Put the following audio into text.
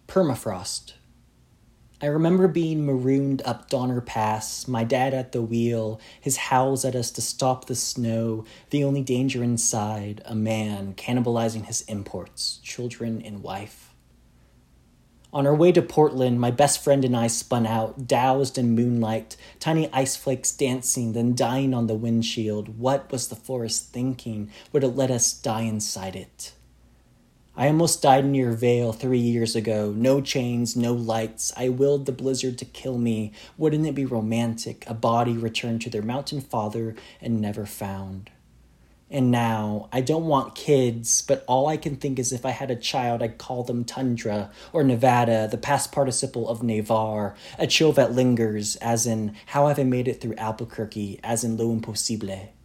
Permafrost. I remember being marooned up Donner Pass, my dad at the wheel, his howls at us to stop the snow, the only danger inside, a man cannibalizing his imports, children and wife. On our way to Portland, my best friend and I spun out, doused in moonlight, tiny ice flakes dancing, then dying on the windshield. What was the forest thinking? Would it let us die inside it? I almost died near Vale 3 years ago. No chains, no lights. I willed the blizzard to kill me. Wouldn't it be romantic? A body returned to their mountain father and never found. And now, I don't want kids, but all I can think is if I had a child, I'd call them Tundra, or Nevada, the past participle of Nevar, a chill that lingers, as in, how have I made it through Albuquerque, as in Lo Imposible.